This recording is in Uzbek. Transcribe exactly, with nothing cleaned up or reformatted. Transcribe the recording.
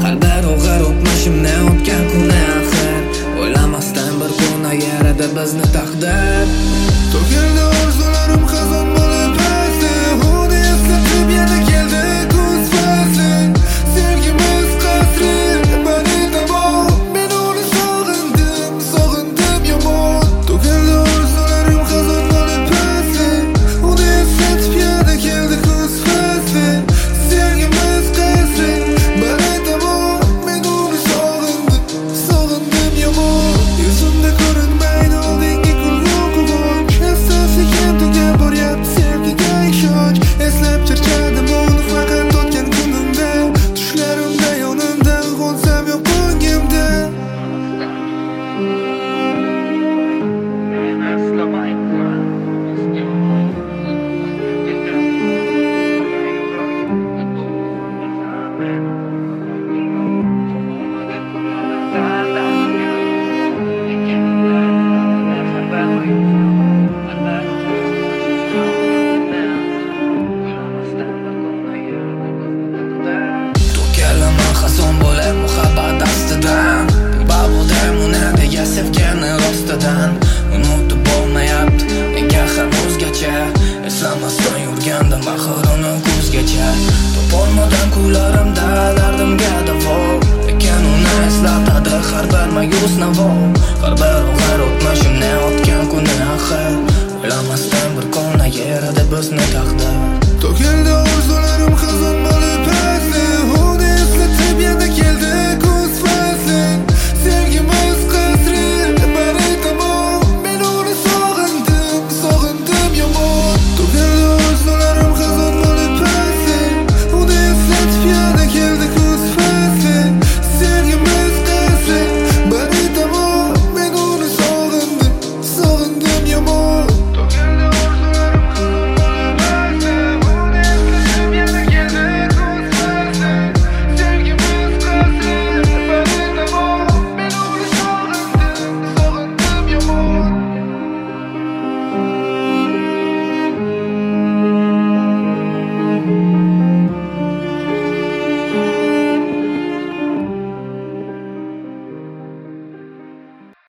Qalblar og'ir o'tmishimni o'tgan kuni axir O'ylamasdan bir kuni yarada bizni taqdir To'kildi orzularim xazon bo'lib pasti Uni eslatib yana keldi kuz fasli Sevgimiz qasri bani tamom Men uni sog'indim, sog'indim yomon To'kildi orzularim xazon bo'lib pasti Uni eslatib yana keldi kuz fasli Sevgimiz qasri bani tamom Men uni sog'indim, sog'indim yomon Yuzimda ko'rinmaydi oldingi kulgu quvonch Eslab charchadim uni faqat o'tgan kunimda Tushlarimda yonimda uyg'onsam yo'q ko'nglimda Xazon bo'lib muhabbat dastidan Babudam uni deya sevgani rostidan Unutib bo'lmayapti nega hanuzgacha Eslamasdan yurgandim axir uni kuzgacha Topolmadan kunlarimda dardimga davo Lekin uni eslatadi har bir mayus navo Har bir og'ir o'tmishimni o'tgan kuni axir O'ylamasdan bir kuni yerida bizni taqdir